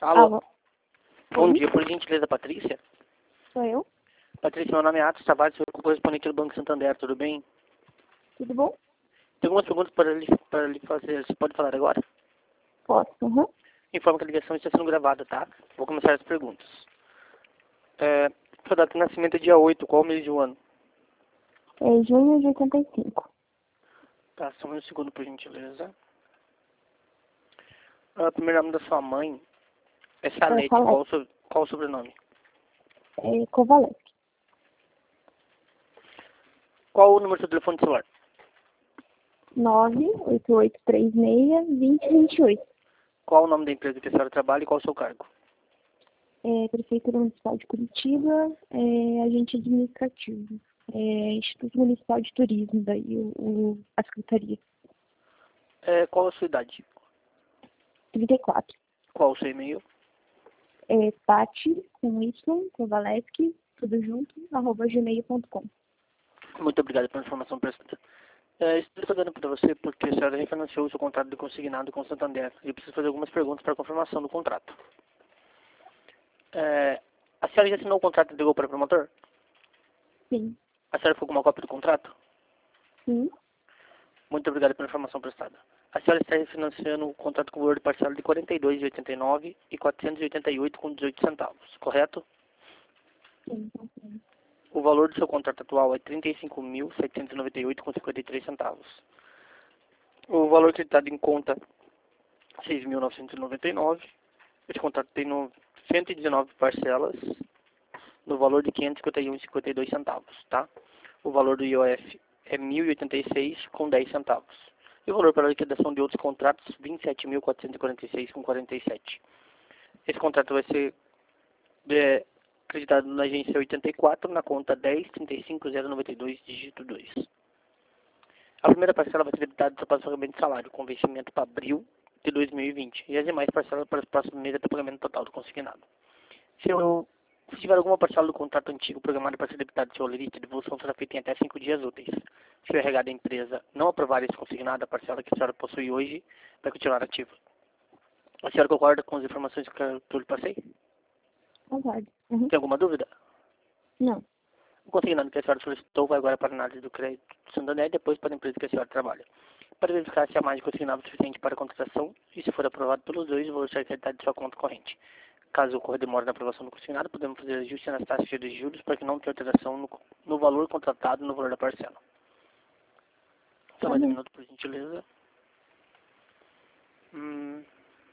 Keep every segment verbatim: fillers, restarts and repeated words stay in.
Alô? Alô? Bom Oi? dia, por gentileza, Patrícia. Sou eu? Patrícia, meu nome é Atos Tavares, sou correspondente do Banco Santander, tudo bem? Tudo bom? Tem algumas perguntas para lhe, para lhe fazer, você pode falar agora? Posso? Uhum. Informo que a ligação está sendo gravada, tá? Vou começar as perguntas. É, sua data de nascimento é dia oito, qual mês do ano? É junho de oitenta e cinco. Tá, só um segundo, por gentileza. Ah, o primeiro nome da sua mãe é É Salete, qual, o Salete. so- qual o sobrenome? É Kovaleski. Qual o número do seu telefone celular? nove oito oito três seis, dois zero dois oito. Qual o nome da empresa que a senhora trabalha e qual o seu cargo? É Prefeitura Municipal de Curitiba, é agente administrativo. É Instituto Municipal de Turismo, daí o, o- a secretaria. É, qual a sua idade? trinta e quatro. Qual o seu e-mail? É Pati, com Y, Kovaleski, tudo junto, arroba gmail ponto com. Muito obrigado pela informação prestada. É, estou falando para você porque a senhora refinanciou o seu contrato de consignado com o Santander e eu preciso fazer algumas perguntas para confirmação do contrato. É, a senhora já assinou o contrato e entregou para o promotor? Sim. A senhora ficou com uma cópia do contrato? Sim. Muito obrigado pela informação prestada. A senhora está refinanciando o contrato com o valor de parcela de quarenta e dois reais e oitenta e nove centavos e quatrocentos e oitenta e oito reais com dezoito centavos, correto? Sim. Sim. O valor do seu contrato atual é trinta e cinco mil setecentos e noventa e oito reais com cinquenta e três centavos. O valor creditado em conta seis mil novecentos e noventa e nove reais. Esse contrato tem no cento e dezenove parcelas no valor de quinhentos e cinquenta e um reais e cinquenta e dois centavos, tá? O valor do I O F é mil e oitenta e seis reais com dez centavos. E o valor para a liquidação de outros contratos, vinte e sete mil quatrocentos e quarenta e seis reais com quarenta e sete centavos. Esse contrato vai ser é, acreditado na agência oitenta e quatro, na conta dez trinta e cinco zero noventa e dois, dígito dois. A primeira parcela vai ser debitada do pagamento de salário, com vencimento para abril de dois mil e vinte. E as demais parcelas para os próximos meses até o pagamento total do consignado. Se, eu, se tiver alguma parcela do contrato antigo programada para ser debitada de seu limite, a devolução será feita em até cinco dias úteis. Se o R H da empresa não aprovar esse consignado, a parcela que a senhora possui hoje vai continuar ativa. A senhora concorda com as informações que eu lhe passei? Concordo. Uhum. Tem alguma dúvida? Não. O consignado que a senhora solicitou vai agora para a análise do crédito do Santander e depois para a empresa que a senhora trabalha. Para verificar se há mais de consignado suficiente para a contratação e se for aprovado pelos dois, o valor será creditado de sua conta corrente. Caso ocorra demora na aprovação do consignado, podemos fazer ajuste nas taxas de juros para que não tenha alteração no, no valor contratado e no valor da parcela. Só Tá mais um bom. minuto, por gentileza. Hum.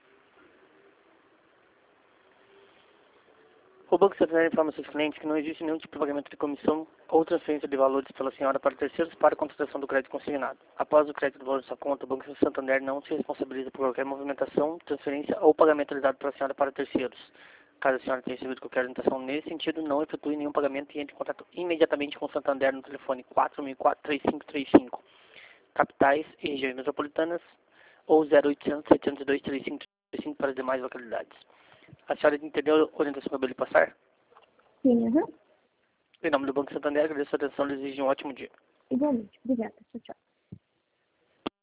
O Banco Santander informa seus clientes que não existe nenhum tipo de pagamento de comissão ou transferência de valores pela senhora para terceiros para a contratação do crédito consignado. Após o crédito do valor de sua conta, o Banco Santander não se responsabiliza por qualquer movimentação, transferência ou pagamento realizado pela senhora para terceiros. Caso a senhora tenha recebido qualquer orientação nesse sentido, não efetue nenhum pagamento e entre em contato imediatamente com o Santander no telefone quatro mil e quatro, três cinco três cinco, capitais e regiões metropolitanas, ou zero oitocentos, setecentos e dois, três cinco três cinco para as demais localidades. A senhora entendeu a orientação que eu acabei de passar? Sim, uhum. Em nome do Banco Santander, agradeço a atenção e desejo um ótimo dia. Igualmente. Obrigada. Tchau, tchau.